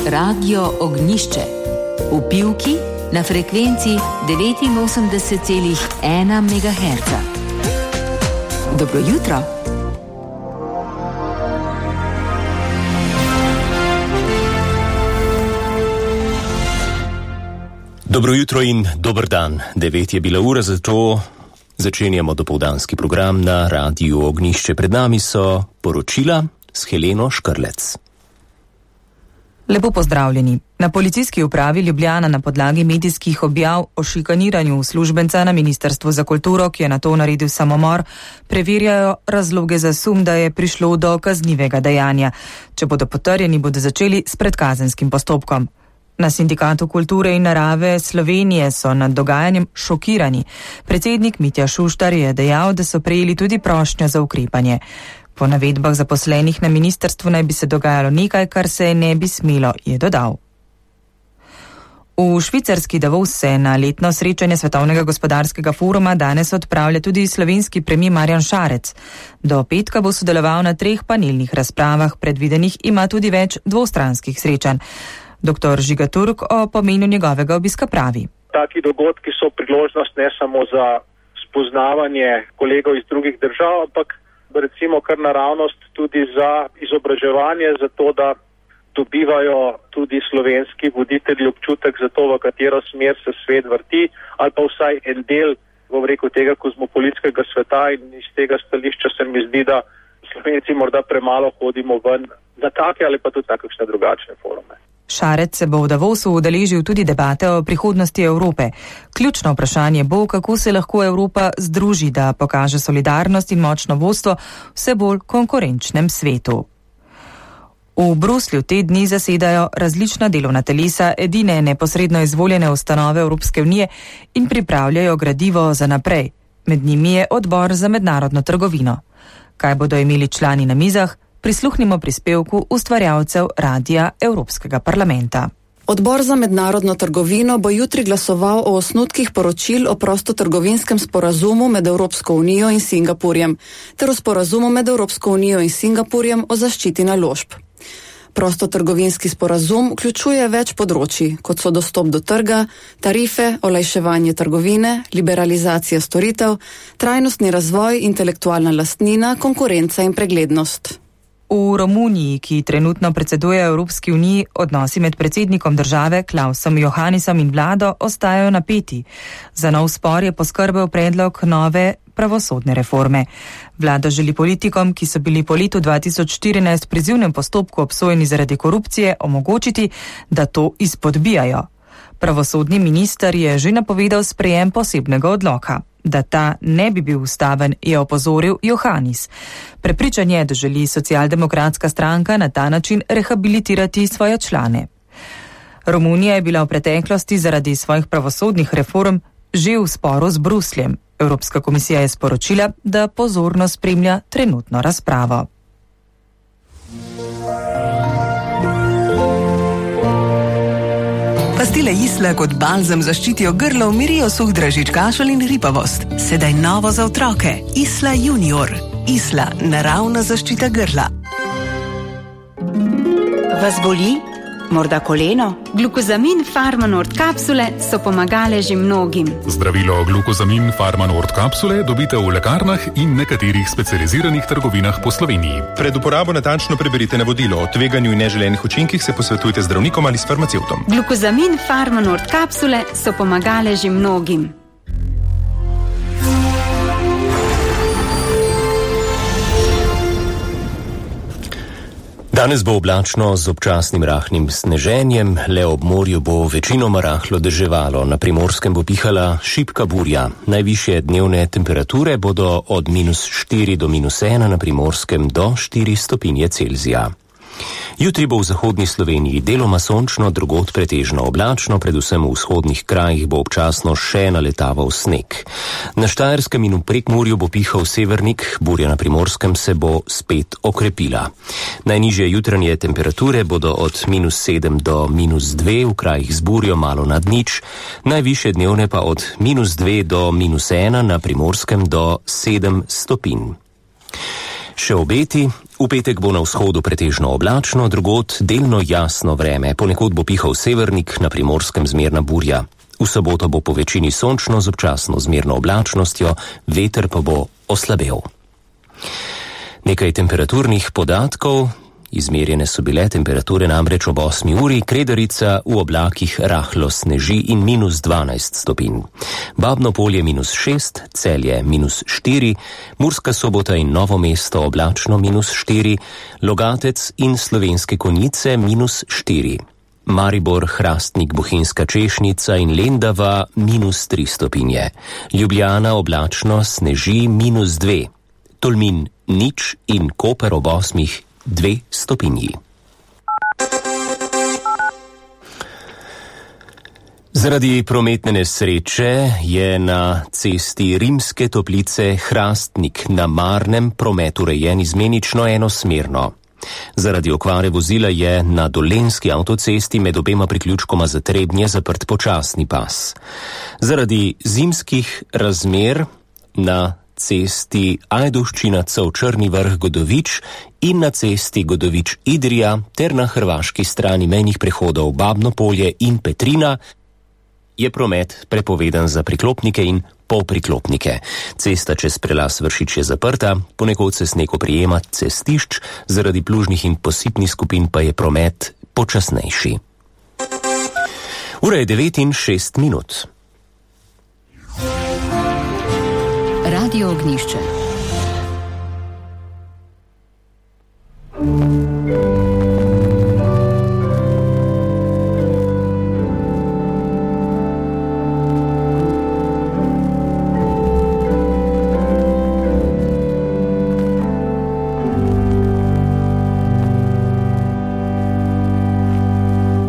Radio Ognjišče. V Pivki na frekvenci 89,1 MHz. Dobro jutro. Dobro jutro in dober dan. 9 je bila ura, zato začenjamo dopoldanski program na Radiu Ognjišče. Pred nami so poročila s Heleno Škrlec. Lepo pozdravljeni. Na policijski upravi Ljubljana na podlagi medijskih objav o šikaniranju uslužbenca na Ministrstvu za kulturo, ki je nato naredil samomor, preverjajo razloge za sum, da je prišlo do kaznivega dejanja. Če bodo potrjeni, bodo začeli s predkazenskim postopkom. Na Sindikatu kulture in narave Slovenije so nad dogajanjem šokirani. Predsednik Mitja Šuštar je dejal, da so prejeli tudi prošnjo za ukrepanje. Po navedbah zaposlenih na ministrstvu naj bi se dogajalo nekaj, kar se ne bi smelo, je dodal. V švicarski Davos se na letno srečanje Svetovnega gospodarskega foruma danes odpravlja tudi slovenski premijer Marjan Šarec. Do petka bo sodeloval na 3 panelnih razpravah, predvidenih ima tudi več dvostranskih srečanj. Dr. Žiga Turk o pomenu njegovega obiska pravi. Taki dogodki so priložnost ne samo za spoznavanje kolegov iz drugih držav, ampak recimo kar naravnost tudi za izobraževanje, za to, da dobivajo tudi slovenski voditelji občutek za to, v katero smer se svet vrti, ali pa vsaj en del, bom rekel, tega kozmopolitskega sveta, in iz tega stališča se mi zdi, da Slovenci morda premalo hodimo ven na take ali pa tudi takšne drugačne forume. Šarec se bo v Davosu udeležil tudi debate o prihodnosti Evrope. Ključno vprašanje bo, kako se lahko Evropa združi, da pokaže solidarnost in močno vodstvo vse bolj konkurenčnem svetu. V Bruslju te dni zasedajo različna delovna telesa edine neposredno izvoljene ustanove Evropske unije in pripravljajo gradivo za naprej. Med njimi je odbor za mednarodno trgovino. Kaj bodo imeli člani na mizah? Prisluhnimo prispevku ustvarjalcev Radia Evropskega parlamenta. Odbor za mednarodno trgovino bo jutri glasoval o osnutkih poročil o prostotrgovinskem sporazumu med Evropsko unijo in Singapurjem ter o sporazumu med Evropsko unijo in Singapurjem o zaščiti naložb. Prostotrgovinski sporazum vključuje več področij, kot so dostop do trga, tarife, olajševanje trgovine, liberalizacija storitev, trajnostni razvoj, intelektualna lastnina, konkurenca in preglednost. V Romuniji, ki trenutno predseduje Evropski uniji, odnosi med predsednikom države Klausom Johannisom in vlado ostajajo napeti. Za nov spor je poskrbel predlog nove pravosodne reforme. Vlada želi politikom, ki so bili po letu 2014 v prizivnem postopku obsojeni zaradi korupcije, omogočiti, da to izpodbijajo. Pravosodni minister je že napovedal sprejem posebnega odloka. Da ta ne bi bil ustaven, je opozoril Johannis. Prepričan je, da želi socialdemokratska stranka na ta način rehabilitirati svoje člane. Romunija je bila v preteklosti zaradi svojih pravosodnih reform že v sporu z Brusljem. Evropska komisija je sporočila, da pozorno spremlja trenutno razpravo. Pastile Isla kot balzam zaščitijo grlo, umirijo suh dražič, kašelj in hripavost. Sedaj novo za otroke. Isla Junior. Isla, naravna zaščita grla. Vas boli? Morda koleno? Glukozamin Farmanord kapsule so pomagale že mnogim. Zdravilo glukozamin Farmanord kapsule dobite v lekarnah in nekaterih specializiranih trgovinah po Sloveniji. Pred uporabo natančno preberite navodilo. O tveganju in neželenih učinkih se posvetujte z zdravnikom ali s farmacevtom. Glukozamin Farmanord kapsule so pomagale že mnogim. Danes bo oblačno z občasnim rahlim sneženjem, le ob morju bo večinoma rahlo deževalo, na Primorskem bo pihala šibka burja. Najvišje dnevne temperature bodo od -4 do -1, na Primorskem do 4 stopinje Celzija. Jutri bo v zahodni Sloveniji deloma sončno, drugod pretežno oblačno, predvsem v vzhodnih krajih bo občasno še naletaval sneg. Na Štajerskem in v Prekmurju bo pihal severnik, burja na Primorskem se bo spet okrepila. Najnižje jutranje temperature bodo od -7 do -2, v krajih z burjo malo nad nič, najvišje dnevne pa od -2 do -1, na Primorskem do 7 stopinj. Še obeti, V petek bo na vzhodu pretežno oblačno, drugod delno jasno vreme, ponekod bo pihal severnik, na Primorskem zmerna burja. V soboto bo po večini sončno z občasno zmerno oblačnostjo, veter pa bo oslabel. Nekaj temperaturnih podatkov. Izmerjene so bile temperature namreč ob 8 uri, Kredarica v oblakih rahlo sneži in -12 stopinj. Babno Polje -6, Celje -4, Murska Sobota in Novo mesto oblačno -4, Logatec in Slovenske Konjice -4. Maribor, Hrastnik, Bohinjska Češnica in Lendava -3 stopinje. Ljubljana oblačno sneži -2. Tolmin 0 in Koper ob 8 2 stopinji. Zaradi prometne nesreče je na cesti Rimske Toplice Hrastnik na Marnem promet urejen izmenično enosmerno. Zaradi okvare vozila je na Dolenjski avtocesti med obema priključkoma za Trebnje zaprt počasni pas. Zaradi zimskih razmer na cesti Ajdovščina-Črni Vrh-Godovič in na cesti Godovič-Idrija ter na hrvaški strani mejnih prehodov Babno Polje in Petrina je promet prepovedan za priklopnike in polpriklopnike. Cesta čez prelaz Vršič je zaprta, ponekod se sneg oprijema cestišč, zaradi plužnih in posipnih skupin pa je promet počasnejši. Ura je 9:06. Radio Ognjišče.